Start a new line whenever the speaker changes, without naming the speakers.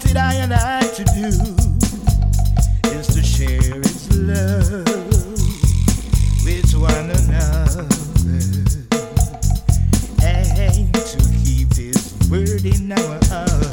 wanted I and I to do is to share His love with one another and to keep His word in our heart.